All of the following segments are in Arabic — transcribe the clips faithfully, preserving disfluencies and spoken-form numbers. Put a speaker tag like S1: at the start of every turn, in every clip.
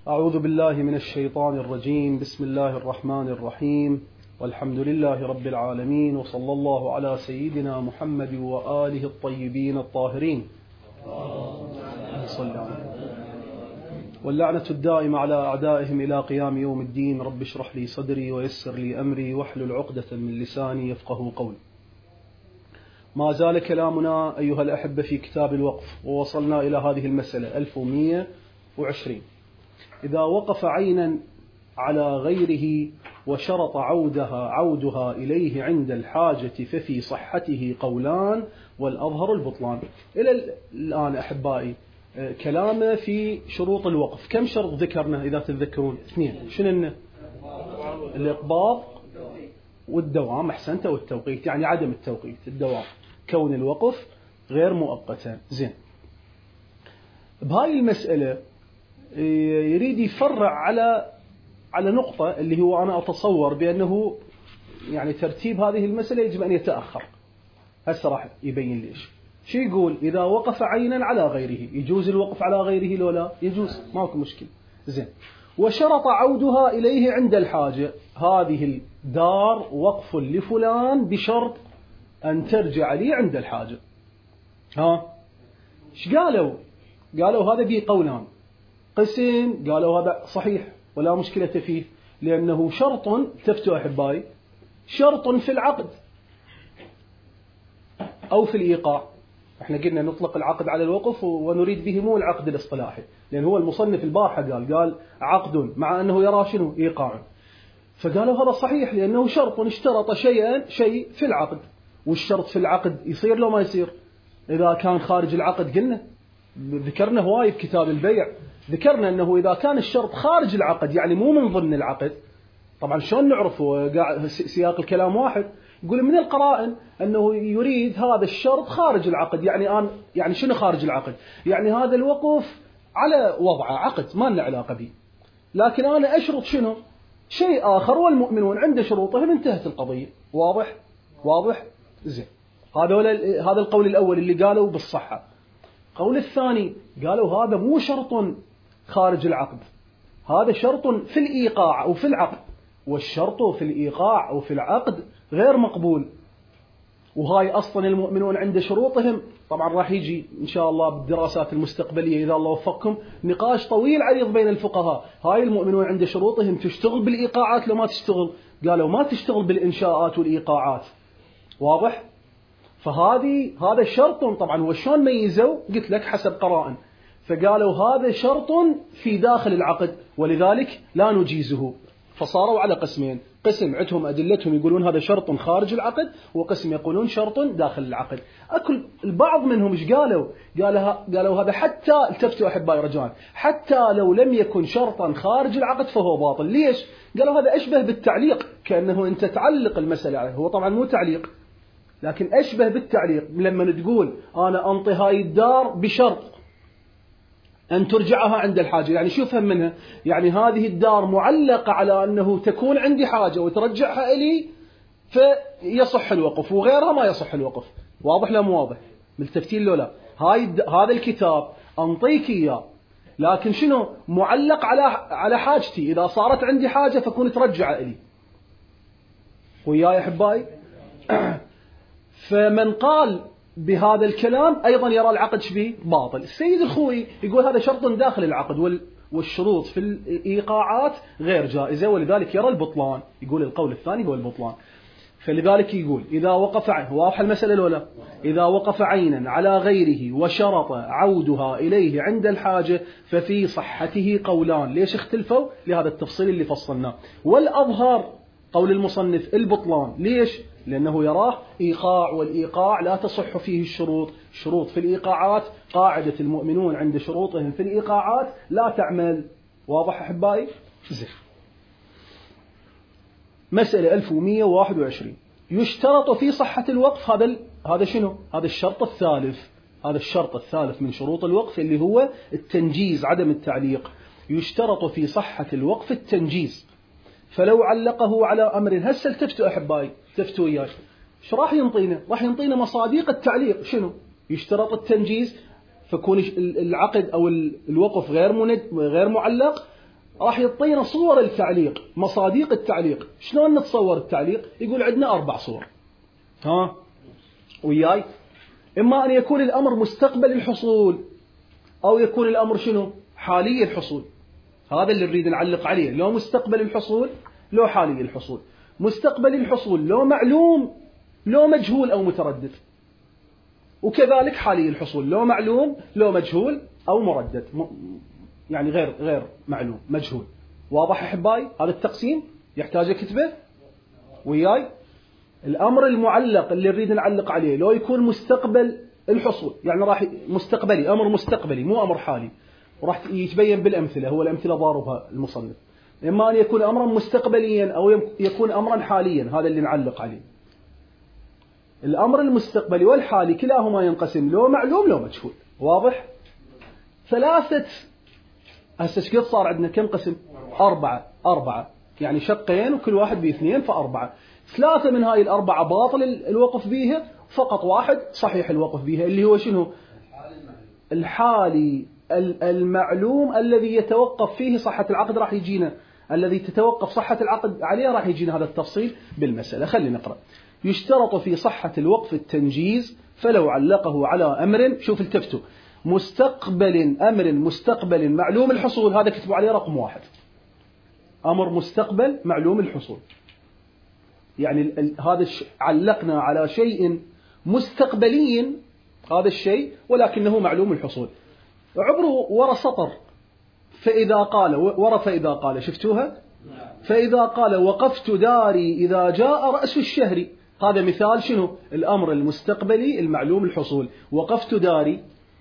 S1: أعوذ بالله من الشيطان الرجيم. بسم الله الرحمن الرحيم، والحمد لله رب العالمين، وصلى الله على سيدنا محمد وآله الطيبين الطاهرين. واللعنة الدائمة على أعدائهم إلى قيام يوم الدين. رب اشرح لي صدري ويسر لي أمري واحلل عقدة من لساني يفقه قولي. ما زال كلامنا أيها الأحبة في كتاب الوقف، ووصلنا إلى هذه المسألة ألف ومئة وعشرين. إذا وقف عينا على غيره وشرط عودها عودها إليه عند الحاجة ففي صحته قولان والأظهر البطلان. إلى الآن أحبائي كلامه في شروط الوقف. كم شرط ذكرنا إذا تتذكرون؟ اثنين. شنو؟ الإقباض والدوام. أحسنت. والتوقيت، يعني عدم التوقيت، الدوام، كون الوقف غير مؤقتا. زين، بهاي المسألة يريد يفرع على على نقطة اللي هو أنا أتصور بأنه يعني ترتيب هذه المسألة يجب أن يتأخر. هسه راح يبين ليش. شو يقول؟ إذا وقف عينا على غيره، يجوز الوقف على غيره لو لا؟ يجوز، ماكو مشكلة. زين، وشرط عودها إليه عند الحاجة. هذه الدار وقف لفلان بشرط أن ترجع لي عند الحاجة. ها ايش قالوا؟ قالوا هذا به قولان. قسم قالوا هذا صحيح ولا مشكلة فيه، لأنه شرط، التفتوا أحبائي، شرط في العقد أو في الإيقاع. احنا قلنا نطلق العقد على الوقف ونريد به مو العقد الاصطلاحي، لأن هو المصنف البارحة قال قال عقد مع أنه يرى شنو؟ إيقاع. فقالوا هذا صحيح لأنه شرط، اشترط شيئا شيء في العقد. والشرط في العقد يصير لو ما يصير إذا كان خارج العقد. قلنا ذكرنا هواي في كتاب البيع، ذكرنا أنه إذا كان الشرط خارج العقد يعني مو من ضمن العقد. طبعا شلون نعرفه؟ سياق الكلام واحد. يقول من القرائن أنه يريد هذا الشرط خارج العقد. يعني أنا يعني شنو خارج العقد؟ يعني هذا الوقف على وضعه عقد ما لنا علاقة به، لكن أنا أشرط شنو؟ شيء آخر، والمؤمنون عند شروطهم انتهت القضية. واضح؟ واضح؟ زين، هذا هذا القول الأول اللي قالوا بالصحة. القول الثاني قالوا هذا مو شرط خارج العقد، هذا شرط في الإيقاع أو في العقد، والشرط في الإيقاع أو في العقد غير مقبول. وهاي أصلا المؤمنون عند شروطهم. طبعا راح يجي إن شاء الله بالدراسات المستقبلية إذا الله وفقكم نقاش طويل عريض بين الفقهاء. هاي المؤمنون عند شروطهم تشتغل بالإيقاعات لو ما تشتغل؟ قالوا ما تشتغل بالإنشاءات والإيقاعات. واضح؟ فهذه هذا شرط. طبعا وشون ميزوا؟ قلت لك حسب قرائن. فقالوا هذا شرط في داخل العقد ولذلك لا نجيزه. فصاروا على قسمين، قسم عندهم أدلتهم يقولون هذا شرط خارج العقد، وقسم يقولون شرط داخل العقد. أكل البعض منهم إيش قالوا؟ قالوا قالوا هذا حتى، التفتوا أحبائي رجاء، حتى لو لم يكن شرطا خارج العقد فهو باطل. ليش؟ قالوا هذا أشبه بالتعليق، كأنه أنت تعلق المسألة عليه. هو طبعا مو تعليق، لكن أشبه بالتعليق. لما تقول أنا أنطي هاي الدار بشرط أن ترجعها عند الحاجة، يعني شو فهم منها؟ يعني هذه الدار معلقة على أنه تكون عندي حاجة وترجعها إلي فيصح الوقف، وغيرها ما يصح الوقف. واضح لا مو واضح؟ ملتفتين لو لا؟ هاي هذا الكتاب أنطيك إياه، لكن شنو؟ معلق على على حاجتي. إذا صارت عندي حاجة فكون ترجع إلي. وياي أحبائي؟ فمن قال بهذا الكلام أيضا يرى العقد شبيه باطل. السيد الخوي يقول هذا شرط داخل العقد، والشروط في الإيقاعات غير جائزة، ولذلك يرى البطلان. يقول القول الثاني هو البطلان. فلذلك يقول إذا وقف عين، واضح المسألة الأولى، إذا وقف عينا على غيره وشرط عودها إليه عند الحاجة ففي صحته قولان. ليش اختلفوا؟ لهذا التفصيل اللي فصلناه. والأظهر قول المصنف البطلان. ليش؟ لأنه يراه إيقاع، والإيقاع لا تصح فيه الشروط. شروط في الإيقاعات، قاعدة المؤمنون عند شروطهم في الإيقاعات لا تعمل. واضح أحبائي؟ زين. مسألة ألف ومئة وواحد وعشرين. يشترط في صحة الوقف، هذا هذا شنو؟ هذا الشرط الثالث. هذا الشرط الثالث من شروط الوقف اللي هو التنجيز، عدم التعليق. يشترط في صحة الوقف التنجيز. فلو علقه على أمر، هسه التفتوا أحبائي، تفتوا إياي، ايش راح ينطينا؟ راح ينطينا مصادق التعليق. شنو؟ يشترط التنجيز، فكون العقد أو الوقف غير مند غير معلق، راح يعطينا صور التعليق، مصاديق التعليق. شلون نتصور التعليق؟ يقول عندنا أربع صور. ها وياي؟ إما أن يكون الأمر مستقبل الحصول، أو يكون الأمر شنو؟ حالي الحصول. هذا اللي نريد نعلق عليه، لو مستقبل الحصول لو حالي الحصول. مستقبل الحصول لو معلوم لو مجهول أو متردد، وكذلك حالي الحصول لو معلوم لو مجهول أو مردد، يعني غير غير معلوم مجهول. واضح أحبائي؟ هذا التقسيم يحتاج كتبه وياي. الأمر المعلق اللي نريد نعلق عليه لو يكون مستقبل الحصول، يعني راح مستقبلي، أمر مستقبلي مو أمر حالي، وراح يتبين بالأمثلة، هو الأمثلة ضاربها المصنف. إما أن يكون أمرا مستقبليا أو يكون أمرا حاليا، هذا اللي نعلق عليه. الأمر المستقبلي والحالي كلاهما ينقسم لو معلوم لو مجهول. واضح؟ ثلاثة. هسه قد صار عندنا كم قسم؟ أربعة. أربعة يعني شقين وكل واحد باثنين، فأربعة. ثلاثة من هاي الأربعة باطل الوقف بيها، فقط واحد صحيح الوقف بيها، اللي هو شنو؟ الحالي المعلوم الذي يتوقف فيه صحة العقد. راح يجينا الذي تتوقف صحة العقد عليه، راح يجينا هذا التفصيل بالمسألة. خلينا نقرأ. يشترط في صحة الوقف التنجيز فلو علقه على أمر، شوف التفتوا، مستقبل، أمر مستقبل معلوم الحصول، هذا كتبوا عليه رقم واحد. أمر مستقبل معلوم الحصول، يعني هذا علقنا على شيء مستقبلي هذا الشيء ولكنه معلوم الحصول. عبروا ورا سطر، فإذا قال ورا فإذا قال، شفتوها؟ فإذا قال وقفت داري إذا جاء رأس الشهر، هذا مثال شنو؟ الأمر المستقبلي المعلوم الحصول. وقفت داري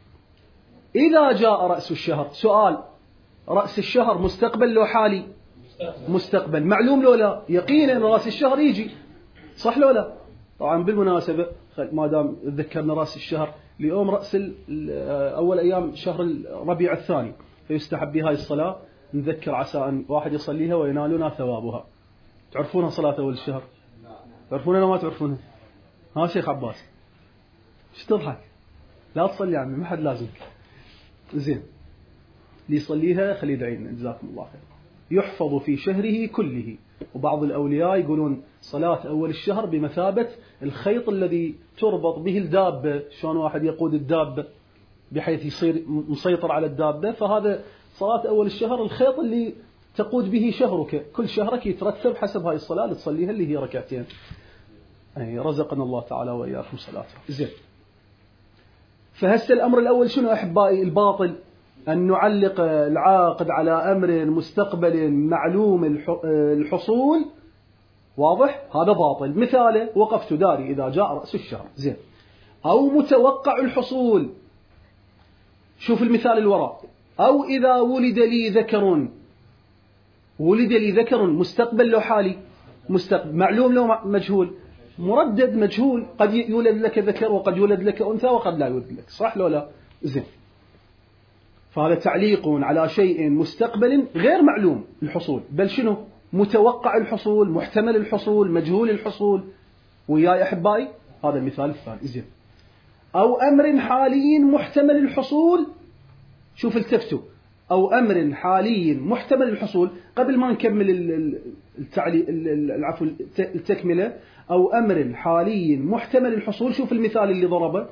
S1: إذا جاء رأس الشهر. سؤال، رأس الشهر مستقبل لو حالي؟ مستقبل. معلوم لو لا؟ يقينا رأس الشهر يجي، صح لو لا؟ طبعا بالمناسبة ما دام ذكرنا رأس الشهر، اليوم رأس أول أيام شهر الربيع الثاني، فيستحب بهاي الصلاة نذكر عسى أن واحد يصليها وينالنا ثوابها. تعرفونها صلاة أول الشهر؟ تعرفونها ولا ما تعرفونها؟ ها شيخ عباس ايش تضحك؟ لا تصلي يا عمي، ما حد لازمك. زين، اللي يصليها خليه يدعي لنا، جزاكم الله خير. يحفظ في شهره كله. وبعض الأولياء يقولون صلاة أول الشهر بمثابة الخيط الذي تربط به الدابة. شلون واحد يقود الدابة بحيث يصير مسيطر على الدابة، فهذا صلاة أول الشهر الخيط اللي تقود به شهرك. كل شهرك يترتب حسب هاي الصلاة اللي تصليها اللي هي ركعتين. أي رزقنا الله تعالى وإياكم صلاته. زين، فهس الأمر الأول شنو أحبائي؟ الباطل أن نعلق العاقد على أمر مستقبل معلوم الحصول. واضح؟ هذا باطل. مثاله وقفت داري إذا جاء رأس الشهر. زين، أو متوقع الحصول. شوف المثال الوراء. أو إذا ولد لي ذكر. ولد لي ذكر مستقبل لو حالي؟ مستقبل. معلوم لو مجهول؟ مردد مجهول. قد يولد لك ذكر وقد يولد لك أنثى وقد لا يولد لك، صح لو لا؟ زين، فهذا تعليق على شيء مستقبل غير معلوم الحصول، بل شنو؟ متوقع الحصول، محتمل الحصول، مجهول الحصول. وياي أحبائي؟ هذا المثال الثاني. زين، أو أمر حالي محتمل الحصول. شوف التفتوا، أو أمر حالي محتمل الحصول. قبل ما نكمل التعليق العفو التكملة، أو أمر حالي محتمل الحصول. شوف المثال اللي ضربه.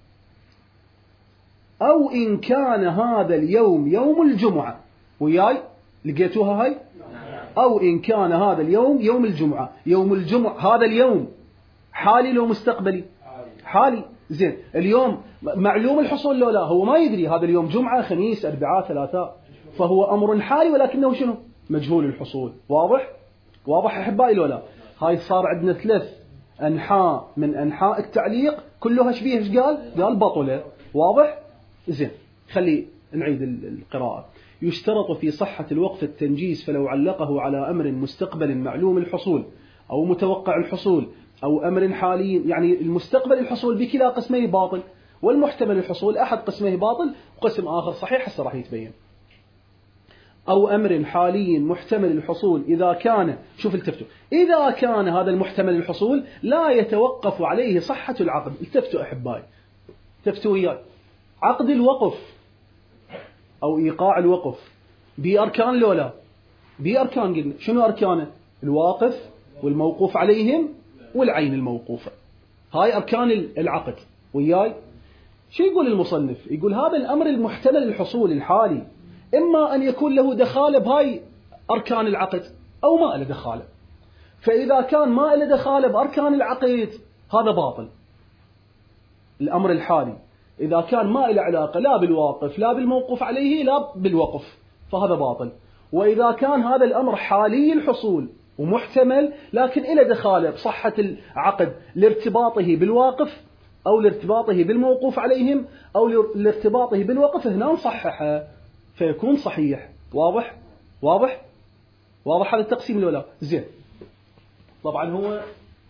S1: أو إن كان هذا اليوم يوم الجمعة. وياي؟ لقيتوها هاي؟ أو إن كان هذا اليوم يوم الجمعة. يوم الجمعة هذا اليوم حالي لو مستقبلي؟ حالي. زين، اليوم معلوم الحصول لو لا؟ هو ما يدري هذا اليوم جمعة خميس أربعاء ثلاثاء، فهو أمر حالي ولكنه شنو؟ مجهول الحصول. واضح؟ واضح أحبائي لو لا؟ هاي صار عندنا ثلاث أنحاء من أنحاء التعليق، كلها شبيه ايش قال؟ قال بطلة. واضح؟ زين، خلي نعيد القراءة. يشترط في صحة الوقف التنجيز فلو علقه على أمر مستقبل معلوم الحصول أو متوقع الحصول أو أمر حالي، يعني المستقبل الحصول بكلا قسميه باطل، والمحتمل الحصول أحد قسميه باطل وقسم آخر صحيح، هسه راح يتبين. أو أمر حالي محتمل الحصول إذا كان، شوف التفتوا، إذا كان هذا المحتمل الحصول لا يتوقف عليه صحة العقد. التفتوا أحبائي، تفتوا وياي. عقد الوقف أو إيقاع الوقف بأركان لولا؟ بأركان قلنا. شنو أركانه؟ الواقف والموقوف عليهم والعين الموقوفة. هاي أركان العقد. وياي شو يقول المصنف؟ يقول هذا الأمر المحتمل الحصول الحالي إما أن يكون له دخالة بهاي أركان العقد أو ما له دخالة. فإذا كان ما له دخالة بأركان العقد هذا باطل. الأمر الحالي إذا كان ما له علاقة لا بالواقف لا بالموقوف عليه لا بالوقف فهذا باطل. وإذا كان هذا الأمر حالي الحصول ومحتمل لكن إلى دخالة بصحة العقد لارتباطه بالواقف أو لارتباطه بالموقوف عليهم أو لارتباطه بالوقف، هنا نصححه فيكون صحيح. واضح؟ واضح؟ واضح هذا التقسيم الأولى. زين. طبعا هو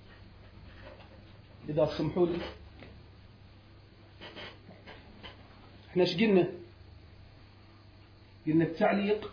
S1: إذا تسمحوا لي احنا ايش قلنا؟ قلنا التعليق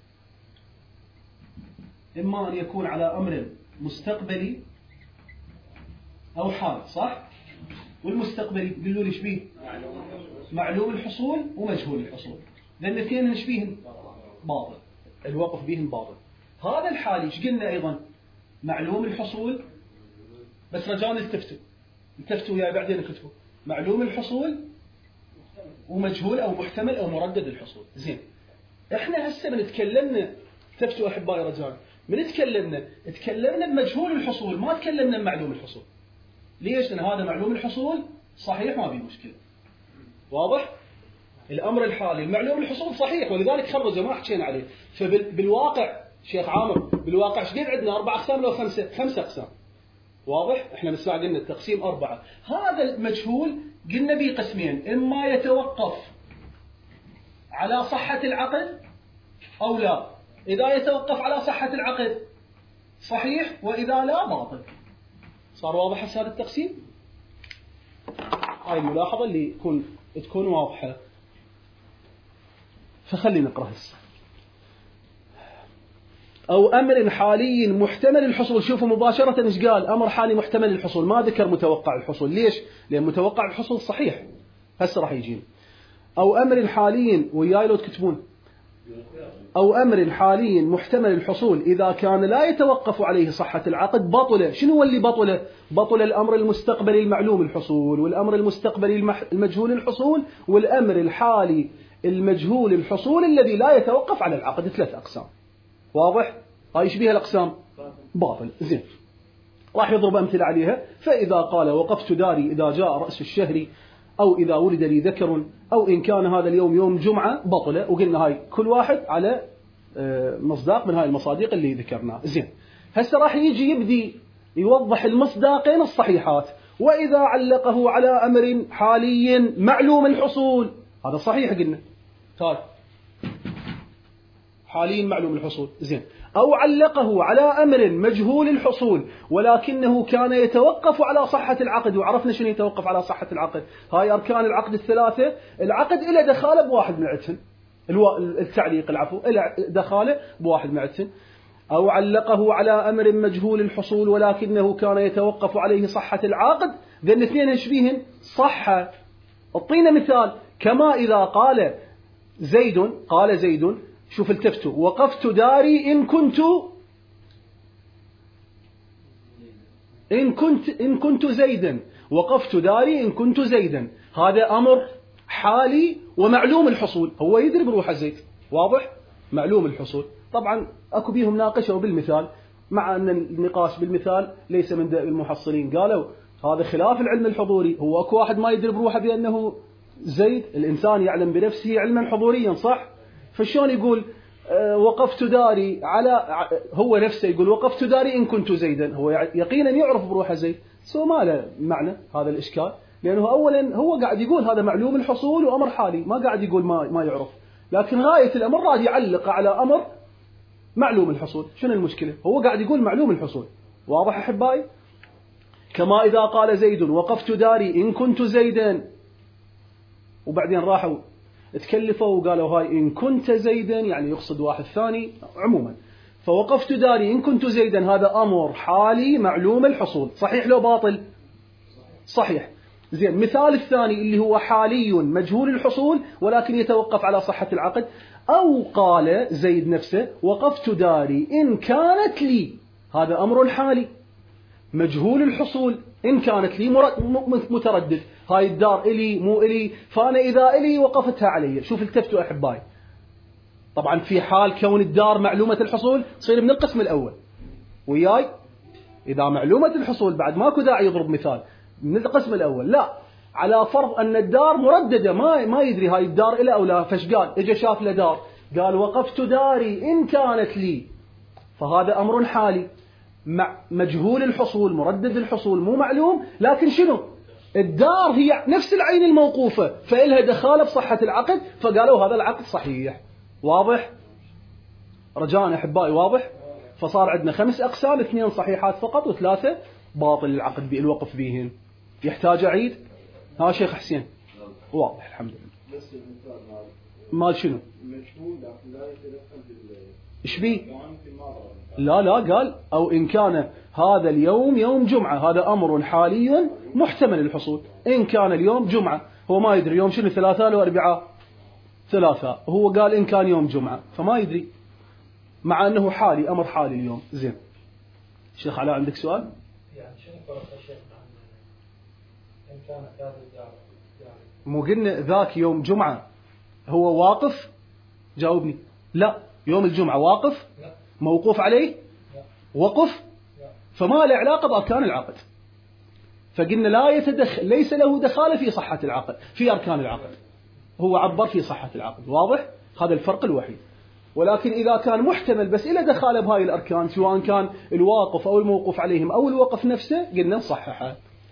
S1: إما أن يكون على أمر مستقبلي أو حال، صح؟ والمستقبلي قلوا لي ايش بيه؟ معلوم الحصول ومجهول الحصول، لأن الاثنين ايش بيهن؟ باطل. الوقف بيهن باطل. هذا الحالي ايش قلنا أيضا؟ معلوم الحصول، بس رجاء التفتوا التفتوا وياي بعدين اكتبوا معلوم الحصول ومجهول أو محتمل أو مردد الحصول. زين. احنا هسه بنتكلمنا تفتوا أحبائي رجاء، من تكلمنا تكلمنا بمجهول الحصول ما تكلمنا بمعلوم الحصول. ليش؟ لأن هذا معلوم الحصول صحيح ما بيه مشكلة. واضح؟ الأمر الحالي المعلوم الحصول صحيح ولذلك خرجه ما حكينا عليه. فبالواقع شيخ عامر بالواقع ايش قد عندنا؟ أربع أقسام لو خمسة؟ خمسة أقسام. واضح؟ احنا بالساعة قلنا التقسيم أربعة. هذا المجهول قلنا بيه قسمين، إما يتوقف على صحة العقد أو لا. إذا يتوقف على صحة العقد صحيح وإذا لا باطل. صار واضح هذا التقسيم؟ هاي الملاحظة اللي تكون تكون واضحة. فخلينا نقرأ هسه. أو أمر حالي محتمل الحصول. شوفوا مباشرة إيش قال؟ أمر حالي محتمل الحصول، ما ذكر متوقع الحصول. ليش؟ لأن متوقع الحصول صحيح. هسه راح يجينا. أو أمر حالي وياي لو تكتبون أو أمر حالي محتمل الحصول إذا كان لا يتوقف عليه صحة العقد بطل. شنو هو اللي بطل؟ بطل الأمر المستقبلي المعلوم الحصول والأمر المستقبلي المجهول الحصول والأمر الحالي المجهول الحصول الذي لا يتوقف على العقد. ثلاث أقسام. واضح؟ هاي ايش بيها الأقسام؟ باطل. زين. راح يضرب أمثلة عليها. فإذا قال وقفت داري إذا جاء رأس الشهر أو إذا ولد لي ذكر أو إن كان هذا اليوم يوم جمعة بطل. وقلنا هاي كل واحد على مصداق من هاي المصادق اللي ذكرناها. زين. هسه راح يجي يبدي يوضح المصداقين الصحيحات. وإذا علقه على أمر حالي معلوم الحصول هذا صحيح قلنا. طيب حاليا معلوم الحصول. زين. أو علقه على أمر مجهول الحصول ولكنه كان يتوقف على صحة العقد. وعرفنا شنو يتوقف على صحة العقد. هاي أركان العقد الثلاثة. العقد إلى دخالة بواحد من عدهن. التعليق العفو إلى دخالة بواحد من عدهن. أو علقه على أمر مجهول الحصول ولكنه كان يتوقف عليه صحة العقد. ذا الاثنين يشبيهن صحة. اعطينا مثال. كما إذا قال زيد قال زيد شوف التفتوا وقفت داري إن كنت إن كنت إن كنت زيدا. وقفت داري إن كنت زيدا. هذا أمر حالي ومعلوم الحصول. هو يدري بروح زيد. واضح؟ معلوم الحصول. طبعا أكو بيهم ناقشوا بالمثال مع أن النقاش بالمثال ليس من داء المحصلين. قالوا هذا خلاف العلم الحضوري. هو أكو واحد ما يدري بروحه بأنه زيد. الإنسان يعلم بنفسه علما حضوريا صح؟ فشون يقول وقفت داري على هو نفسه يقول وقفت داري إن كنت زيدا. هو يقينا يعرف بروحه زيد. سو ما له معنى هذا الإشكال لأنه أولا هو قاعد يقول هذا معلوم الحصول وأمر حالي ما قاعد يقول ما ما يعرف. لكن غاية الأمر راح يعلق على أمر معلوم الحصول. شنو المشكلة؟ هو قاعد يقول معلوم الحصول. واضح أحبائي؟ كما إذا قال زيد وقفت داري إن كنت زيدا وبعدين راحوا تكلفوا وقالوا هاي إن كنت زيدا يعني يقصد واحد ثاني عموما. فوقفت داري إن كنت زيدا هذا أمر حالي معلوم الحصول. صحيح لو باطل؟ صحيح. زين. مثال الثاني اللي هو حالي مجهول الحصول ولكن يتوقف على صحة العقد. أو قال زيد نفسه وقفت داري إن كانت لي، هذا أمر حالي مجهول الحصول، إن كانت لي متردد، هاي الدار إلي مو إلي، فأنا إذا إلي وقفتها علي. شوف التفتوا أحبائي، طبعا في حال كون الدار معلومة الحصول تصير من القسم الأول وياي، إذا معلومة الحصول بعد ماكو داعي يضرب مثال من القسم الأول. لا، على فرض أن الدار مرددة، ما ما يدري هاي الدار إلى أو لا، فش قال؟ إجا شاف له دار قال وقفت داري إن كانت لي، فهذا أمر حالي مع مجهول الحصول مردد الحصول مو معلوم، لكن شنو؟ الدار هي نفس العين الموقوفة فإلها دخالة بصحة العقد، فقالوا هذا العقد صحيح. واضح؟ رجاء أحبائي واضح؟ فصار عندنا خمس أقسام، اثنين صحيحات فقط وثلاثة باطل العقد بالوقف بهن. يحتاج أعيد؟ ها شيخ حسين واضح الحمد لله. بس مال شنو؟ مجهول لكن لا يتدخل بال ايش بيه؟ لا لا قال أو إن كان هذا اليوم يوم جمعة، هذا أمر حالي محتمل الحصول. إن كان اليوم جمعة، هو ما يدري يوم شنو، ثلاثاء أو أربعاء؟ ثلاثاء. هو قال إن كان يوم جمعة فما يدري، مع أنه حالي أمر حالي اليوم. زين شيخ علاء عندك سؤال؟
S2: يعني شنو فرق الشيخ إن كانت هذه الدار؟
S1: مو قلنا ذاك يوم جمعة هو واقف؟ جاوبني. لا، يوم الجمعة واقف؟
S2: لا.
S1: موقوف عليه؟
S2: لا.
S1: وقف؟
S2: لا.
S1: فما له علاقة بأركان العقد، فقلنا لا يتدخل، ليس له دخالة في صحة العقد في أركان العقد، هو عبر في صحة العقد. واضح؟ هذا الفرق الوحيد. ولكن إذا كان محتمل بس إلى دخالة بهاي الأركان، سواء كان الواقف أو الموقوف عليهم أو الوقف نفسه، قلنا نصححها.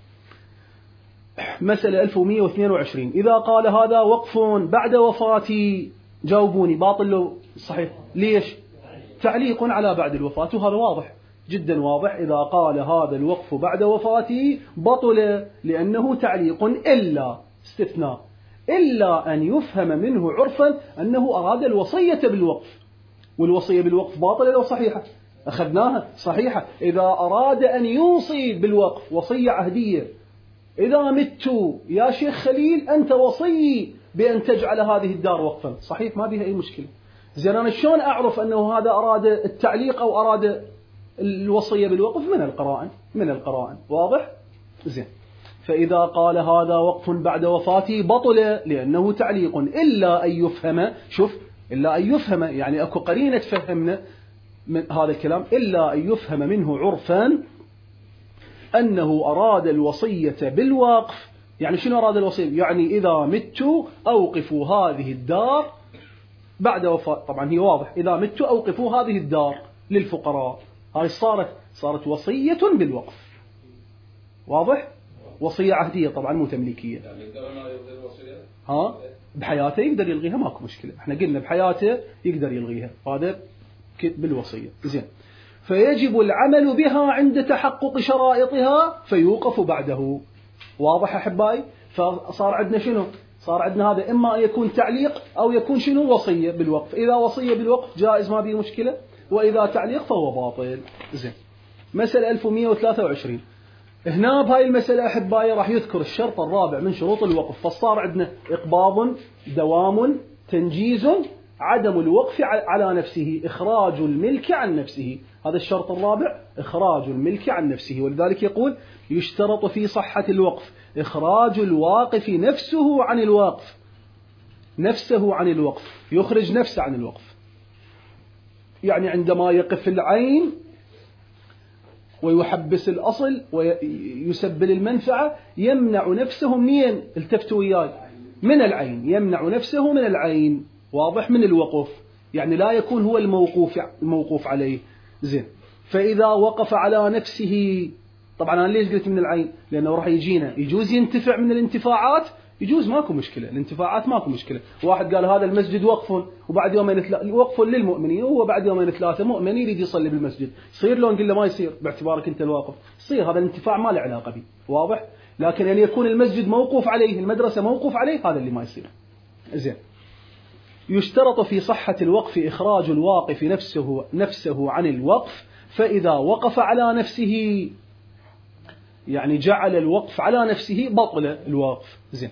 S1: مسألة ألف ومئة واثنين وعشرين، إذا قال هذا وقف بعد وفاتي، جاوبوني باطل لو صحيح؟ ليش؟ تعليق على بعد الوفاة، وهذا واضح جدا واضح. إذا قال هذا الوقف بعد وفاتي بطل لأنه تعليق، إلا استثناء، إلا أن يفهم منه عرفا أنه أراد الوصية بالوقف، والوصية بالوقف باطلة لو صحيحة، أخذناها صحيحة. إذا أراد أن يوصي بالوقف وصية عهدية، إذا مت يا شيخ خليل أنت وصي بأن تجعل هذه الدار وقفا، صحيح ما بها أي مشكلة. زين أنا شلون أعرف أنه هذا أراد التعليق أو أراد الوصية بالوقف؟ من القرائن، من القرائن. واضح؟ زين. فإذا قال هذا وقف بعد وفاتي بطل لأنه تعليق، إلا أن يفهم، شوف إلا أن يفهم يعني أكو قرينة تفهمنا من هذا الكلام، إلا أن يفهم منه عرفا أنه أراد الوصية بالوقف. يعني شنو أراد الوصية؟ يعني إذا مت أوقفوا هذه الدار بعد وفاة، طبعا هي واضح، إذا مت أوقفوا هذه الدار للفقراء، هاي صارت صارت وصية بالوقف. واضح؟ وصية عهدية طبعا مو تمليكية. ها بحياته يقدر يلغيها ماكو مشكلة، احنا قلنا بحياته يقدر يلغيها، هذا بالوصية. زين. فيجب العمل بها عند تحقق شرائطها فيوقف بعده. واضح أحبائي؟ فصار عندنا شنو؟ صار عندنا هذا إما أن يكون تعليق أو يكون شنو؟ وصية بالوقف. إذا وصية بالوقف جائز ما به مشكلة، وإذا تعليق فهو باطل. زين. مسألة ألف ومئة وثلاثة وعشرين، هنا بهاي المسألة أحبائي راح يذكر الشرط الرابع من شروط الوقف. فصار عندنا إقباض، دوام، تنجيز، عدم الوقف على نفسه، إخراج الملك عن نفسه. هذا الشرط الرابع، إخراج الملك عن نفسه. ولذلك يقول يشترط في صحة الوقف إخراج الواقف نفسه عن الوقف، نفسه عن الوقف، يخرج نفسه عن الوقف. يعني عندما يقف العين ويحبس الأصل ويسبل المنفعة، يمنع نفسه منين؟ التفتوا وياي، من العين، يمنع نفسه من العين. واضح؟ من الوقف، يعني لا يكون هو الموقوف الموقوف عليه. زين. فإذا وقف على نفسه، طبعا أنا ليش قلت من العين؟ لأنه راح يجينا يجوز ينتفع من الانتفاعات، يجوز ماكو مشكلة، الانتفاعات ماكو مشكلة. واحد قال هذا المسجد وقف وبعد يومين ثلاثة وقف للمؤمنين، وهو بعد يومين ثلاثة مؤمن يريد يصلي بالمسجد، يصير لو نقول له ما يصير باعتبارك أنت الواقف، يصير، هذا الانتفاع ما له علاقة به. واضح؟ لكن أن يكون المسجد موقوف عليه، المدرسة موقوف عليه، هذا اللي ما يصير. زين. يشترط في صحة الوقف إخراج الواقف نفسه نفسه عن الوقف، فإذا وقف على نفسه يعني جعل الوقف على نفسه بطل الوقف. زين.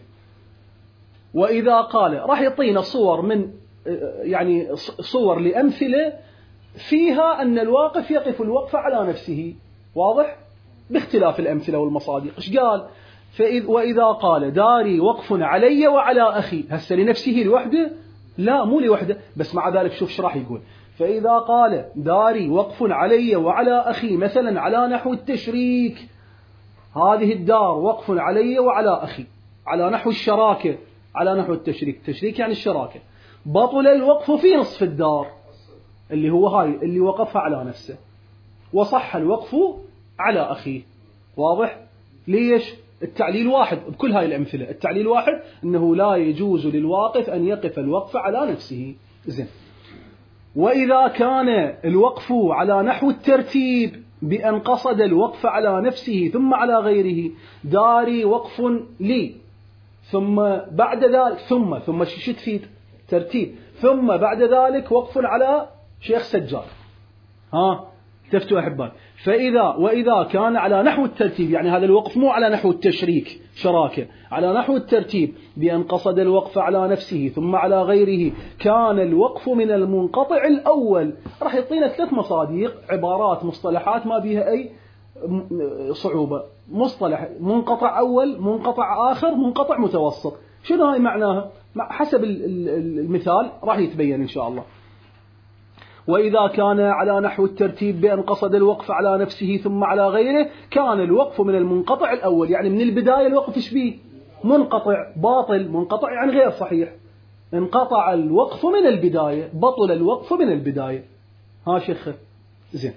S1: وإذا قال راح يعطينا صور من يعني صور لأمثلة فيها أن الواقف يقف الوقف على نفسه، واضح؟ باختلاف الأمثلة والمصادق. إيش قال؟ فإذ وإذا قال داري وقف علي وعلى أخي، هسه لنفسه لوحده؟ لا، مو لوحده، بس مع ذلك شوف ايش راح يقول. فإذا قال داري وقف علي وعلى أخي مثلا على نحو التشريك، هذه الدار وقف علي وعلى أخي على نحو الشراكة، على نحو التشريك، التشريك يعني الشراكة، بطل الوقف في نصف الدار اللي هو هاي اللي وقفها على نفسه، وصح الوقف على أخيه. واضح؟ ليش؟ التعليل واحد بكل هاي الأمثلة، التعليل واحد أنه لا يجوز للواقف أن يقف الوقف على نفسه. زين. وإذا كان الوقف على نحو الترتيب بأن قصد الوقف على نفسه ثم على غيره، داري وقف لي، ثم بعد ذلك ثم ثم شو تفيد؟ ترتيب. ثم بعد ذلك وقف على شيخ سجاد. ها تفتوا أحبائي. فإذا وإذا كان على نحو الترتيب، يعني هذا الوقف مو على نحو التشريك شراكة، على نحو الترتيب بأن قصد الوقف على نفسه ثم على غيره، كان الوقف من المنقطع الأول. راح يعطينا ثلاث مصادق، عبارات مصطلحات ما بيها أي صعوبة. مصطلح منقطع أول، منقطع آخر، منقطع متوسط. شنو هاي معناها؟ حسب المثال راح يتبين إن شاء الله. وإذا كان على نحو الترتيب بأن قصد الوقف على نفسه ثم على غيره، كان الوقف من المنقطع الأول، يعني من البداية الوقف إيش بيه؟ منقطع، باطل. منقطع يعني غير صحيح. انقطع الوقف من البداية، بطل الوقف من البداية. ها شيخ زين.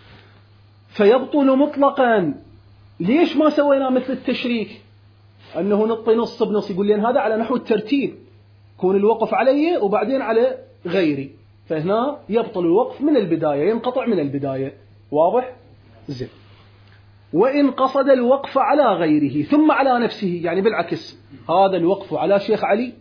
S1: فيبطل مطلقا. ليش ما سوينا مثل التشريك أنه نطي نص بنص؟ يقول لي هذا على نحو الترتيب، كون الوقف علي وبعدين على غيري، فهنا يبطل الوقف من البداية، ينقطع من البداية. واضح؟ زين. وإن قصد الوقف على غيره ثم على نفسه، يعني بالعكس، هذا الوقف على شيخ علي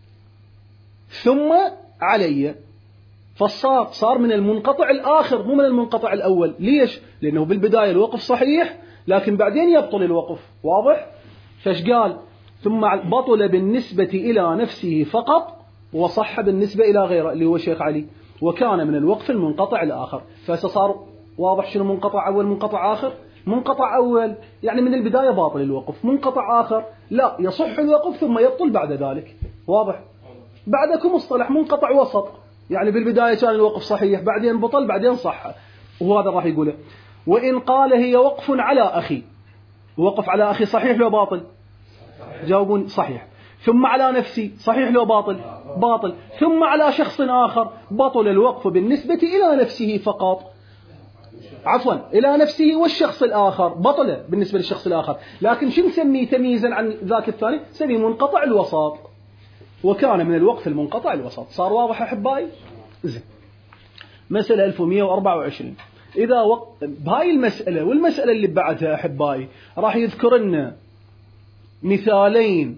S1: ثم علي، فالصار صار من المنقطع الآخر مو من المنقطع الأول. ليش؟ لأنه بالبداية الوقف صحيح لكن بعدين يبطل الوقف. واضح؟ فايش قال؟ ثم بطل بالنسبة إلى نفسه فقط، وصح بالنسبة إلى غيره اللي هو شيخ علي، وكان من الوقف المنقطع الآخر. فصار واضح شنو منقطع أول منقطع آخر؟ منقطع أول يعني من البداية باطل الوقف، منقطع آخر لا، يصح الوقف ثم يبطل بعد ذلك. واضح؟ بعدكم مصطلح منقطع وسط، يعني بالبداية كان الوقف صحيح بعدين بطل بعدين صح، وهذا راح يقوله. وإن قال هي وقف على أخي، وقف على أخي صحيح لو باطل؟ جاوبون صحيح. ثم على نفسي صحيح لو باطل؟ باطل. ثم على شخص آخر، بطل الوقف بالنسبة إلى نفسه فقط، عفوا إلى نفسه والشخص الآخر، بطل بالنسبة للشخص الآخر، لكن شو نسميه تمييزا عن ذاك الثاني؟ نسميه منقطع الوسط، وكان من الوقف المنقطع الوسط. صار واضح أحبائي؟ زين. مسألة ألف ومئة وأربعة وعشرين. إذا وق... بهاي المسألة والمسألة اللي بعدها أحبائي راح يذكر لنا مثالين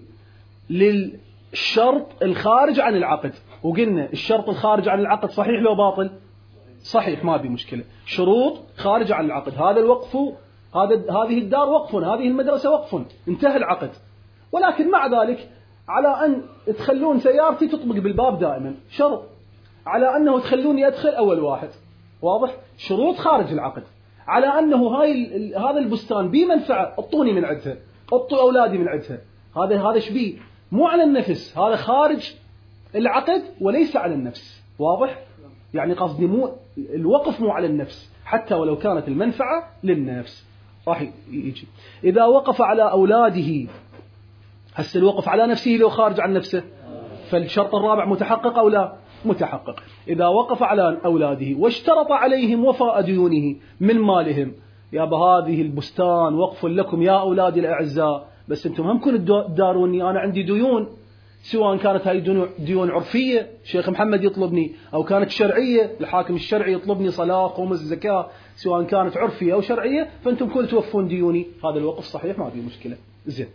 S1: للشرط الخارج عن العقد. وقلنا الشرط الخارج عن العقد صحيح لو باطل؟ صحيح، ما بي مشكلة. شروط خارج عن العقد، هذا الوقف، هذا هذه الدار وقف، هذه المدرسة وقف، انتهى العقد. ولكن مع ذلك على أن تخلون سيارتي تطبق بالباب دائما، شرط على أنه تخلوني أدخل أول واحد. واضح؟ شروط خارج العقد. على أنه هاي هذا البستان بي منفعة، اعطوني من عندها، اعطوا أولادي من عندها. هذا هذا شبيه مو على النفس، هذا خارج العقد وليس على النفس. واضح؟ يعني قصدي مو الوقف مو على النفس حتى ولو كانت المنفعة للنفس. راح يجي إذا وقف على أولاده. هسه الوقف على نفسه لو خارج عن نفسه، فالشرط الرابع متحقق أو لا؟ متحقق. إذا وقف على أولاده واشترط عليهم وفاء ديونه من مالهم، يا بهذه البستان وقف لكم يا أولادي الأعزاء، بس أنتم هم كنتوا تداروني، أنا عندي ديون، سواء كانت هاي ديون عرفية شيخ محمد يطلبني، أو كانت شرعية الحاكم الشرعي يطلبني صلاة خمس زكاة، سواء كانت عرفية أو شرعية، فأنتم كنتوا توفون ديوني. هذا الوقف صحيح ما فيه مشكلة. زين.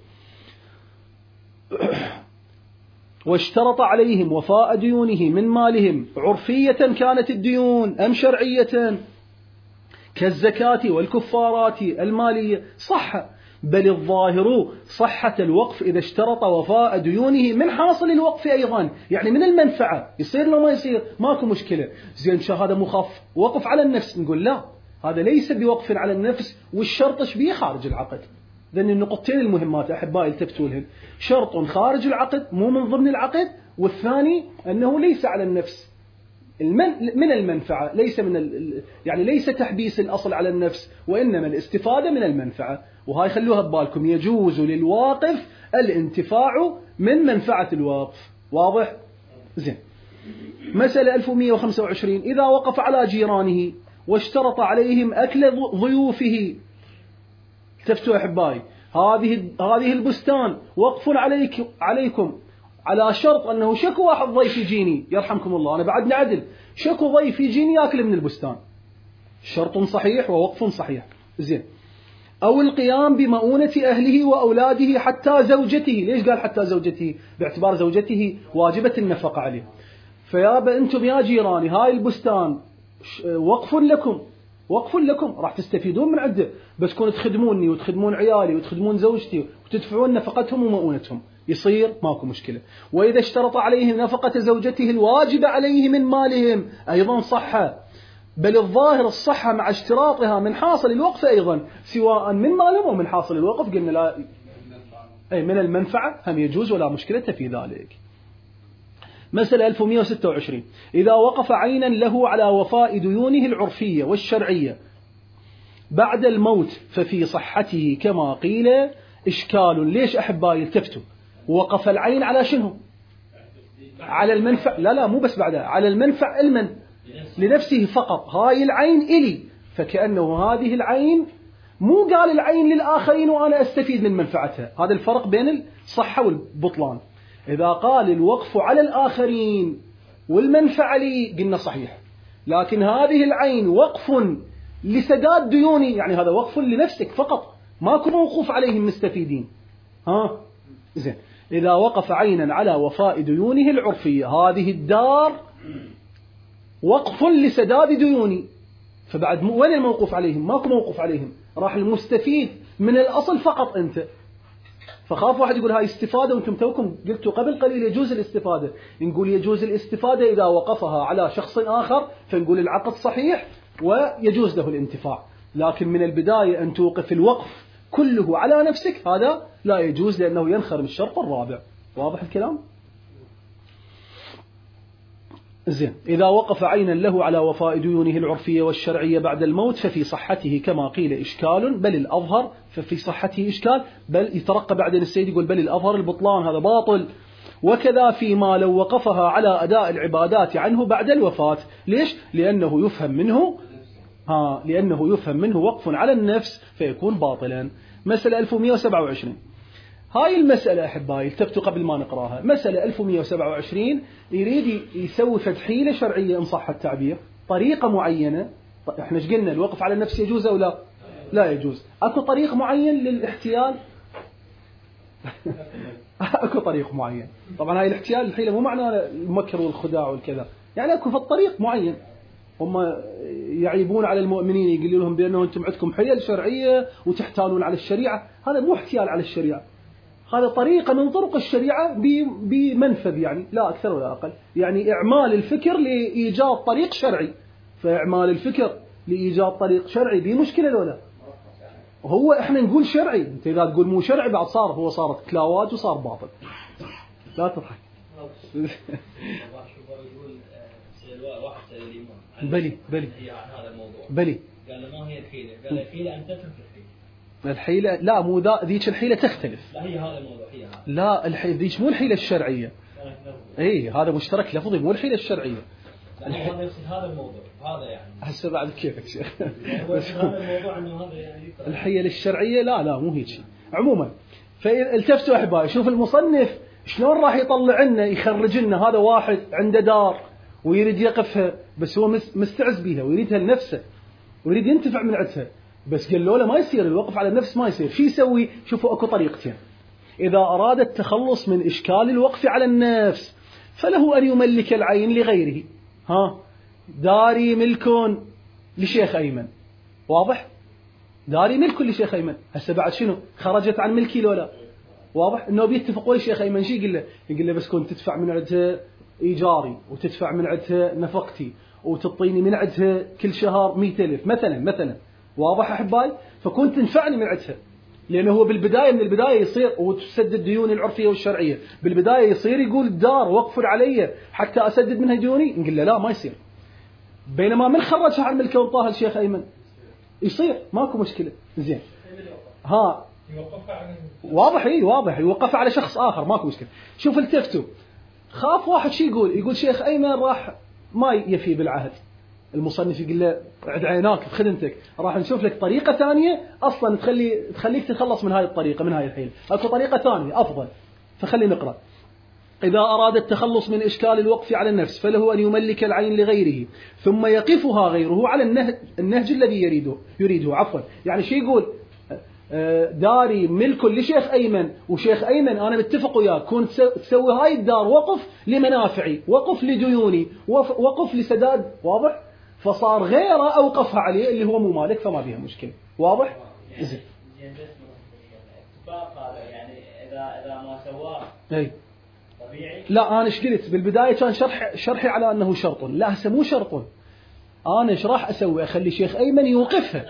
S1: واشترط عليهم وفاء ديونه من مالهم، عرفية كانت الديون أم شرعية، كالزكاة والكفارات المالية، صح. بل الظاهر صحة الوقف إذا اشترط وفاء ديونه من حاصل الوقف أيضا، يعني من المنفعة. يصير لو ما يصير ماكو مشكلة. زين شو هذا مخاف وقف على النفس؟ نقول لا، هذا ليس بوقف على النفس، والشرط شبيه خارج العقد. ذن النقطتين المهمات أحبائي التفتوا لهن، شرط خارج العقد مو من ضمن العقد، والثاني أنه ليس على النفس المن من المنفعة، ليس من ال... يعني ليس تحبيس الأصل على النفس، وإنما الاستفادة من المنفعة. وهاي خلوها ببالكم، يجوز للواقف الانتفاع من منفعة الوقف. واضح؟ زين. مسألة ألف ومئة وخمسة وعشرين، إذا وقف على جيرانه واشترط عليهم أكل ضيوفه. تفتوا أحبائي، هذه هذه البستان وقف عليك عليكم على شرط أنه شكو واحد ضيف يجيني، يرحمكم الله أنا بعدنا عدل، شكو ضيف يجيني يأكل من البستان، شرط صحيح ووقف صحيح. زين. أو القيام بمؤونة أهله وأولاده حتى زوجته. ليش قال حتى زوجته؟ باعتبار زوجته واجبة النفقة عليه. فيابا أنتم يا جيراني هاي البستان وقف لكم، وقف لكم راح تستفيدون من عده، بس كون تخدموني وتخدمون عيالي وتخدمون زوجتي وتدفعون نفقتهم ومؤونتهم، يصير ماكو مشكلة. وإذا اشترط عليهم نفقة زوجته الواجبة عليه من مالهم أيضا صح. بل الظاهر الصحة مع اشتراطها من حاصل الوقف أيضا، سواء من مالهم أو من حاصل الوقف. قلنا لا، أي من المنفعة هم يجوز ولا مشكلة في ذلك. مسألة ألف ومئة وستة وعشرين، إذا وقف عينا له على وفاء ديونه العرفية والشرعية بعد الموت ففي صحته كما قيل إشكال. ليش أحبائي التفتوا؟ وقف العين على شنو؟ على المنفع. لا لا مو بس بعدها، على المنفع المن لنفسه فقط. هاي العين إلي، فكأنه هذه العين مو قال العين للآخرين وأنا أستفيد من منفعتها. هذا الفرق بين الصحة والبطلان. إذا قال الوقف على الآخرين والمنفعة لي قلنا صحيح، لكن هذه العين وقف لسداد ديوني، يعني هذا وقف لنفسك فقط، ماكو موقوف عليهم مستفيدين. ها زين. إذا وقف عينا على وفاء ديونه العرفية، هذه الدار وقف لسداد ديوني، فبعد وين الموقوف عليهم؟ ماكو موقوف عليهم، راح المستفيد من الأصل فقط أنت. فخاف واحد يقول هاي استفادة وانتم توكم قلتوا قبل قليل يجوز الاستفادة. نقول يجوز الاستفادة إذا وقفها على شخص آخر، فنقول العقد صحيح ويجوز له الانتفاع. لكن من البداية أن توقف الوقف كله على نفسك هذا لا يجوز، لأنه ينخرم الشرط الرابع. واضح الكلام؟ زين. إذا وقف عينا له على وفاء ديونه العرفية والشرعية بعد الموت ففي صحته كما قيل إشكال، بل الأظهر ففي صحته إشكال، بل يترقى بعدين السيد يقول بل الأظهر البطلان، هذا باطل. وكذا فيما لو وقفها على أداء العبادات عنه بعد الوفاة. ليش؟ لأنه يفهم منه ها لأنه يفهم منه وقف على النفس فيكون باطلا. مسألة ألف ومئة وسبعة وعشرين، هاي المسألة أحبائي التفتوا قبل ما نقراها. مسألة ألف ومئة وسبعة وعشرين يريد يسوي فتحيلة شرعية إن صح التعبير، طريقة معينة. احنا ايش قلنا؟ الوقف على النفس يجوز أو لا؟ لا يجوز. أكو طريق معين للاحتيال؟ أكو طريق معين. طبعا هاي الاحتيال الحيلة مو معناه المكر والخداع والكذا، يعني أكو في الطريق معين. هم يعيبون على المؤمنين يقولوا لهم بأنه أنتم عندكم حيل شرعية وتحتالون على الشريعة. هذا مو احتيال على الشريعة، هذا طريقة من طرق الشريعة بمنفذ، يعني لا أكثر ولا أقل، يعني إعمال الفكر لإيجاد طريق شرعي. فإعمال الفكر لإيجاد طريق شرعي دي مشكلة ولا؟ وهو إحنا نقول شرعي، أنت إذا تقول مو شرعي بعد صار هو صارت كلاوات وصار باطل. لا تضحك. بلي بلي
S2: هذا الموضوع
S1: بلي
S2: قال ما هي الحيلة؟ قال الحيلة أن تترك الحيلة.
S1: الحيلة لا مو ذا ذيك الحيلة تختلف.
S2: لا هي هذا الموضوع هي هذا.
S1: لا الحيلة ذيك مو الحيلة الشرعية. اي هذا مشترك لفظي مو الحيلة الشرعية.
S2: الح... هذا يقصد هذا الموضوع هذا يعني.
S1: هسه بعد كيفك شيخ.
S2: بس هذا الموضوع انه هذا يعني
S1: الحيلة الشرعية لا لا مو هيك. عموما فالتفتوا احبائي، شوف المصنف شلون راح يطلع لنا يخرج لنا هذا واحد عنده دار ويريد يقفها، بس هو مستعز بيها ويريدها لنفسه ويريد ينتفع من عدها، بس قال له لا ما يصير الوقف على النفس ما يصير. شو يسوي؟ شوفوا اكو طريقتين. إذا أراد التخلص من إشكال الوقف على النفس فله أن يملك العين لغيره. ها داري ملك لشيخ أيمن، واضح؟ داري ملك لشيخ أيمن. هسه بعد شنو خرجت عن ملكي لو لا؟ واضح انه بيتفق ويا الشيخ أيمن. شي يقول له يقول له بس كنت تدفع من عندها ايجاري وتدفع من عندها نفقتي وتعطيني من عندها كل شهر مئة ألف مثلا مثلا. واضح احبائي؟ فكنت تنفعني من عندها، لانه هو بالبدايه من البدايه يصير وتسدد ديوني العرفيه والشرعيه، بالبدايه يصير يقول الدار وقف علي حتى اسدد منها ديوني. نقول له لا ما يصير. بينما من خرجها عن ملكه وانطاها الشيخ أيمن يصير ماكو مشكله. زين ها واضح؟ اي واضح يوقفها على شخص اخر ماكو مشكله. شوف التفتوا خاف واحد شي يقول يقول شيخ أيمن راح ما يفي بالعهد. المصنف يقول له عد عيناك في خدمتك، راح نشوف لك طريقة ثانية أصلا تخلي تخليك تتخلص من هاي الطريقة من هاي الحيل. أكو طريقة ثانية أفضل. فخلي نقرأ. إذا أراد التخلص من إشكال الوقف على النفس فله أن يملك العين لغيره ثم يقفها غيره على النهج, النهج الذي يريده يريده عفوا. يعني شي يقول داري ملك لشيخ أيمن، وشيخ أيمن أنا متفق وياك كنت تسوي هاي الدار وقف لمنافعي، وقف لديوني، وقف لسداد. واضح؟ فصار غيره أوقفها عليه اللي هو مو مالك فما فيها مشكلة. واضح؟
S3: زين. اتفاق هذا يعني إذا إذا ما سواه
S1: أي
S3: طبيعي.
S1: لا أنا إيش قلت بالبداية كان شرح شرحي على أنه شرط. لا هسه مو شرط. أنا إيش راح أسوي؟ أخلي شيخ أيمن يوقفها.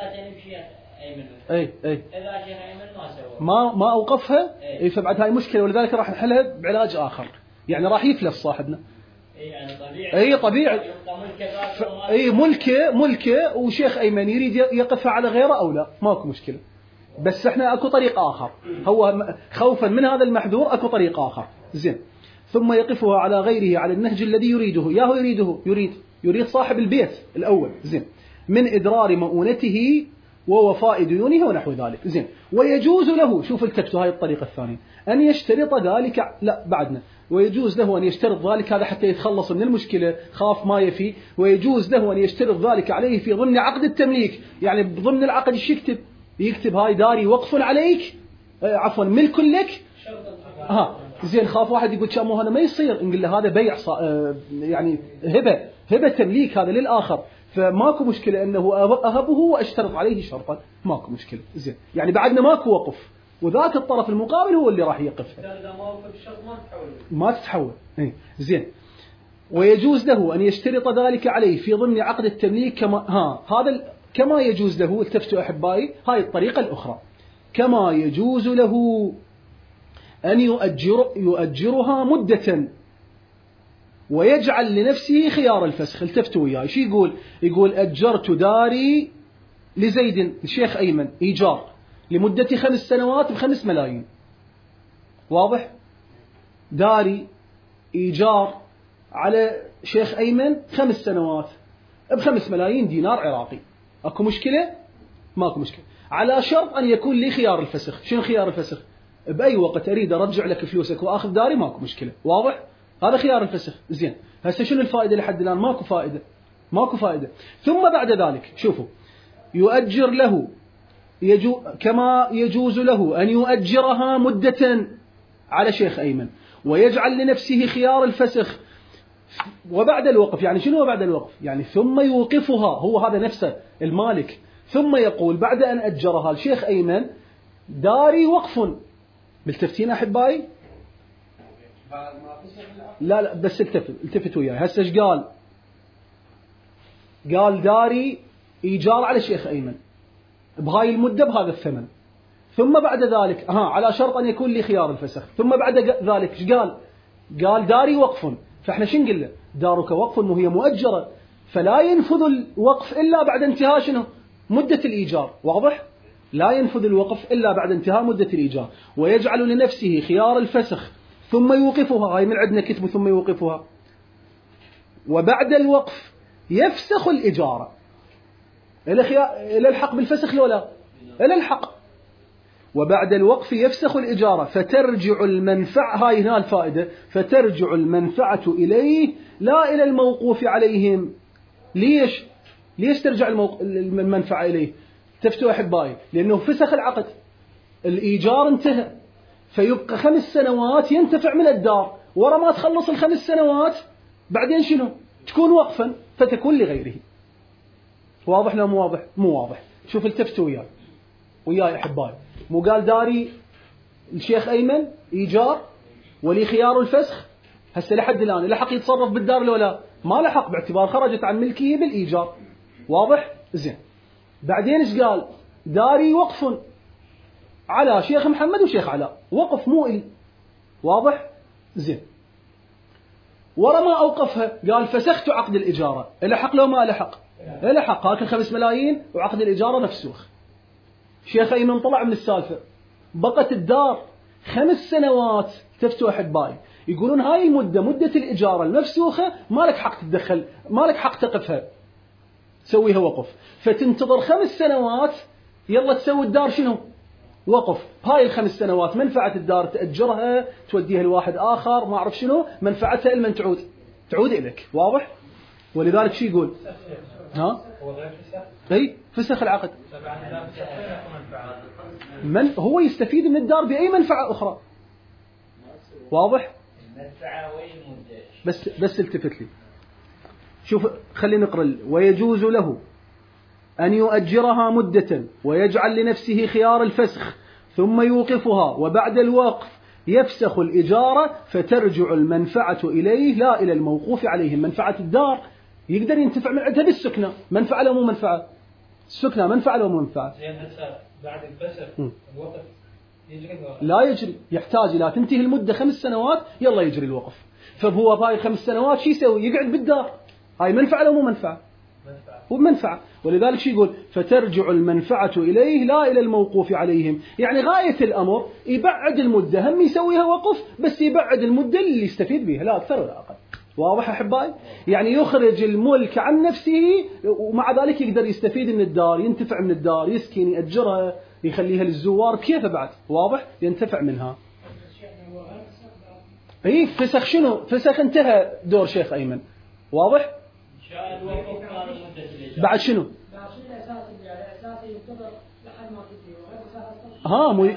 S1: اي اي
S3: اذا شيخ أيمن ما سوى
S1: ما ما اوقفها
S3: اي
S1: إيه فبعد هاي مشكله، ولذلك راح نحلها بعلاج اخر. يعني راح يفلس صاحبنا.
S3: اي يعني طبيعي.
S1: اي طبيعي. ف... اي ملكه ملكه وشيخ أيمن يريد يقفها على غيره او لا ماكو مشكله. بس احنا اكو طريق اخر، هو خوفا من هذا المحذور اكو طريق اخر. زين. ثم يقفها على غيره على النهج الذي يريده. ياهو يريده يريد يريد صاحب البيت الاول. زين. من ادرار مؤونته ووفاء ديونه ونحو ذلك. زين. ويجوز له، شوف الكتف هاي الطريقة الثانية، أن يشترط ذلك. لا بعدنا. ويجوز له أن يشترط ذلك، هذا حتى يتخلص من المشكلة خاف ما يفي. ويجوز له أن يشترط ذلك عليه في ضمن عقد التمليك. يعني ضمن العقد ايش يكتب؟ يكتب هاي داري وقف عليك آه عفوا ملك لك. ها زين. خاف واحد يقول شامو هذا ما يصير، نقول له هذا بيع صا... آه يعني هبة هبة تمليك هذا للآخر، فماكو مشكلة أنه أهبه وأشترط عليه شرطا ماكو مشكلة. زين. يعني بعدنا ماكو وقف، وذاك الطرف المقابل هو اللي راح يقف.
S2: إذا ما وقف الشرط ما تتحول.
S1: ما تتحول. إيه. زين. ويجوز له أن يشترط ذلك عليه في ضمن عقد التمليك كما ها هذا ال... كما يجوز له. التفتوا أحبائي هاي الطريقة الأخرى. كما يجوز له أن يؤجر يؤجرها مدة ويجعل لنفسه خيار الفسخ. التفتوا وياي شو يقول؟ يقول أجرت داري لزيد الشيخ أيمن إيجار لمدة خمس سنوات بخمس ملايين. واضح؟ داري إيجار على شيخ أيمن خمس سنوات بخمس ملايين دينار عراقي. أكو مشكلة؟ ماكو مشكلة. على شرط أن يكون لي خيار الفسخ. شنو خيار الفسخ؟ بأي وقت أريد أرجع لك فلوسك وأخذ داري ماكو مشكلة. واضح؟ هذا خيار الفسخ. زين. هسه شنو الفائدة لحد الآن؟ ماكو فائدة. ماكو فائدة. ثم بعد ذلك شوفوا يؤجر له يجو كما يجوز له أن يؤجرها مدة على شيخ أيمن ويجعل لنفسه خيار الفسخ. وبعد الوقف يعني شنو بعد الوقف؟ يعني ثم يوقفها هو هذا نفسه المالك، ثم يقول بعد أن أجرها الشيخ أيمن داري وقف. بالتفتين أحبائي؟ لا لا بس التفت التفت وياي. هسه ايش قال؟ قال داري إيجار على الشيخ أيمن بهاي المدة بهذا الثمن، ثم بعد ذلك ها على شرط أن يكون لي خيار الفسخ، ثم بعد ذلك ايش قال؟ قال داري وقف. فاحنا شو نقول له؟ دارك وقف وهي مؤجرة، فلا ينفذ الوقف إلا بعد انتهاء شنو؟ مدة الإيجار. واضح؟ لا ينفذ الوقف إلا بعد انتهاء مدة الإيجار. ويجعل لنفسه خيار الفسخ ثم يوقفها. هاي من عندنا كتب ثم يوقفها. وبعد الوقف يفسخ الإجارة. إلى الحق بالفسخ لو لا؟ إلى الحق. وبعد الوقف يفسخ الإجارة فترجع المنفعة. هاي هنا الفائدة. فترجع المنفعة إليه لا إلى الموقوف عليهم. ليش؟ ليش ترجع الموق... المنفعة إليه؟ تفتوا أحبائي لأنه فسخ العقد، الإيجار انتهى، فيبقى خمس سنوات ينتفع من الدار. ورا ما تخلص الخمس سنوات بعدين شنو؟ تكون وقفا فتكون لغيره. واضح لا مو واضح؟ مو واضح. شوف التفتوا وياي. وياي أحبائي، مو قال داري الشيخ أيمن إيجار ولي خيار الفسخ؟ هسه لحد الآن لحق يتصرف بالدار لو لا؟ ما لحق، باعتبار خرجت عن ملكه بالإيجار. واضح؟ زين. بعدين إيش قال؟ داري وقف على شيخ محمد وشيخ علاء، وقف مو إلي. واضح؟ زين. ورا ما أوقفها قال فسخت عقد الإجارة، لحق لو ما لحق؟ لحق، هاك الخمس ملايين وعقد الإجارة مفسوخ. شيخ أيمن طلع من السالفة، بقت الدار خمس سنوات. تفتوا أحبائي، يقولون هاي المدة مدة الإجارة المفسوخة ما لك حق تتدخل، ما لك حق تقفها، تسويها وقف، فتنتظر خمس سنوات. يلا تسوي الدار شنو؟ وقف. هاي الخمس سنوات منفعة الدار تأجرها، توديها لواحد آخر، ما أعرف شنو منفعتها، لمن تعود؟ تعود إليك. واضح؟ ولذلك شو يقول؟ ها؟ أي فسخ العقد. من هو يستفيد من الدار بأي منفعة أخرى. واضح؟ بس بس التفت لي، شوف خلينا نقرأ. ويجوز له أن يؤجرها مدة ويجعل لنفسه خيار الفسخ ثم يوقفها، وبعد الوقف يفسخ الإجارة فترجع المنفعة إليه لا إلى الموقوف عليهم. منفعة الدار يقدر ينتفع من عندها بالسكنة، منفعة لو مو منفعة؟ السكنة منفعة لو مو منفعة؟
S2: بعد الفسخ الوقف يجري
S1: لا يجري، يحتاج إلى تنتهي المدة خمس سنوات يلا يجري الوقف. فهو هاي خمس سنوات شو يسوي؟ يقعد بالدار. هاي منفعة لو مو منفعة؟ ومنفعة. ولذلك شو يقول؟ فترجع المنفعة إليه لا إلى الموقوف عليهم. يعني غاية الأمر يبعد المدة، هم يسويها وقف بس يبعد المدة اللي يستفيد بها، لا أكثر ولا أقل. واضح أحبائي؟ يعني يخرج الملك عن نفسه ومع ذلك يقدر يستفيد من الدار، ينتفع من الدار، يسكن، يأجرها، يخليها للزوار كيف بعد. واضح؟ ينتفع منها. اي فسخ شنو؟ فسخ انتهى دور شيخ أيمن. واضح؟ بعد شنو؟ ها مو...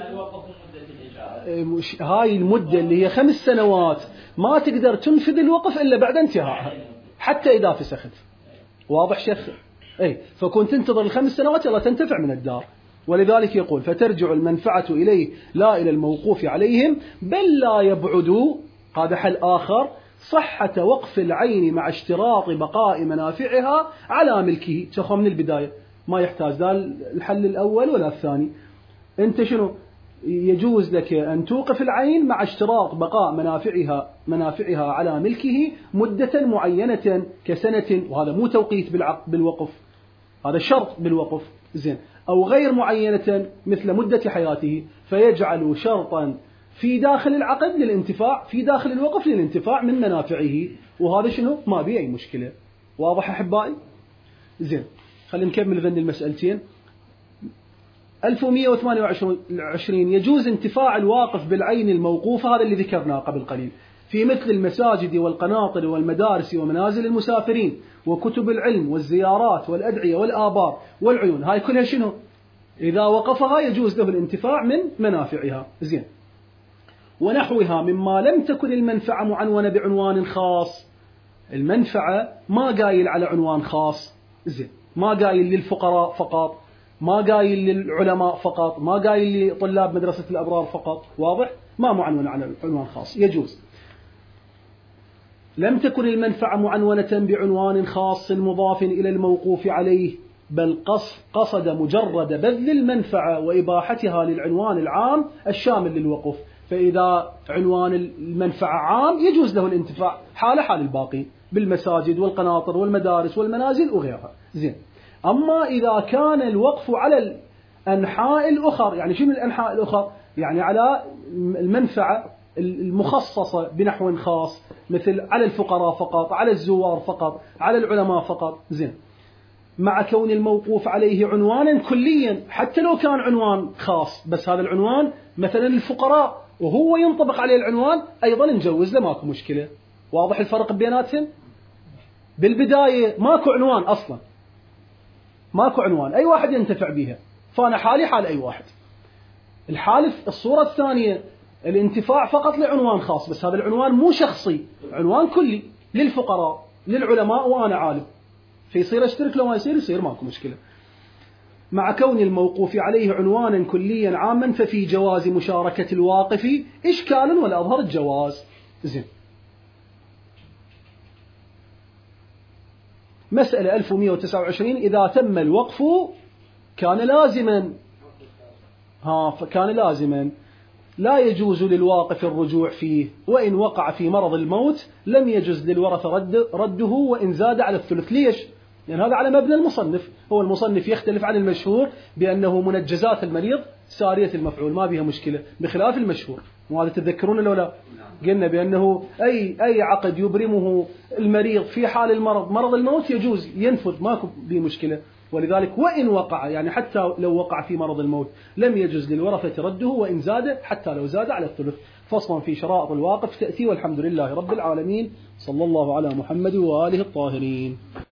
S1: هاي المدة اللي هي خمس سنوات ما تقدر تنفذ الوقف إلا بعد انتهائها حتى إذا فسخت. واضح شيخ؟ أي فكنت تنتظر الخمس سنوات يلا تنتفع من الدار. ولذلك يقول فترجع المنفعة إليه لا إلى الموقوف عليهم، بل لا يبعدوا. هذا حل آخر، صحة وقف العين مع اشتراط بقاء منافعها على ملكه. تخو من البداية ما يحتاج ذا الحل الأول ولا الثاني. أنت شنو يجوز لك أن توقف العين مع اشتراط بقاء منافعها منافعها على ملكه مدة معينة كسنة، وهذا مو توقيت بالعقد بالوقف، هذا شرط بالوقف. زين. أو غير معينة مثل مدة حياته، فيجعل شرطا في داخل العقد للانتفاع، في داخل الوقف للانتفاع من منافعه، وهذا شنو ما بيه أي مشكلة. واضح أحبائي؟ زين. خلينا نكمل ذن المسألتين. ألف ومئة وثمانية وعشرين يجوز انتفاع الواقف بالعين الموقوفة، هذا اللي ذكرناه قبل قليل، في مثل المساجد والقناطر والمدارس ومنازل المسافرين وكتب العلم والزيارات والأدعية والآبار والعيون. هاي كلها شنو؟ إذا وقفها يجوز له الانتفاع من منافعها. زين. ونحوها مما لم تكن المنفعة معنونة بعنوان خاص. المنفعة ما قايل على عنوان خاص. زين. ما قايل للفقراء فقط، ما قايل للعلماء فقط، ما قايل لطلاب مدرسة الأبرار فقط. واضح؟ ما معنون على عنوان خاص، يجوز. لم تكن المنفعة معنونة بعنوان خاص مضاف إلى الموقوف عليه، بل قصد مجرد بذل المنفعة وإباحتها للعنوان العام الشامل للوقف. فإذا عنوان المنفعة عام يجوز له الانتفاع حال حال الباقي بالمساجد والقناطر والمدارس والمنازل وغيرها. زين. أما إذا كان الوقف على الأنحاء الأخر، يعني شنو الأنحاء الأخر؟ يعني على المنفعة المخصصة بنحو خاص، مثل على الفقراء فقط، على الزوار فقط، على العلماء فقط. زين. مع كون الموقوف عليه عنوانا كليا، حتى لو كان عنوان خاص بس هذا العنوان مثلا الفقراء وهو ينطبق عليه العنوان، أيضا نجوز له، ماكو مشكلة. واضح الفرق بيناتهم؟ بالبداية ماكو عنوان أصلا، ماكو عنوان، أي واحد ينتفع بها، فأنا حالي حال أي واحد. الحالف الصورة الثانية الانتفاع فقط لعنوان خاص، بس هذا العنوان مو شخصي، عنوان كلي للفقراء للعلماء وأنا عالم، فيصير اشترك لو ما يصير يصير ماكو مشكلة. مع كون الموقوف عليه عنوانا كليا عاما ففي جواز مشاركة الواقف إشكال ولا أظهر الجواز. زين. مسألة ألف ومئة وتسعة وعشرين إذا تم الوقف كان لازما ها فكان لازما لا يجوز للواقف الرجوع فيه، وإن وقع في مرض الموت لم يجوز للورثة رد رده وإن زاد على الثلث. ليش؟ لأن يعني هذا على مبنى المصنف. هو المصنف يختلف عن المشهور بأنه منجزات المريض سارية المفعول ما بها مشكلة، بخلاف المشهور. وهذا تذكرون لو لا قلنا بأنه أي أي عقد يبرمه المريض في حال المرض مرض الموت يجوز ينفذ ماكو به مشكلة. ولذلك وإن وقع يعني حتى لو وقع في مرض الموت لم يجوز للورثة رده وإن زاد حتى لو زاد على الثلث. فصلا في شرائط الواقف تأتي. والحمد لله رب العالمين. صلى الله على محمد وآله الطاهرين.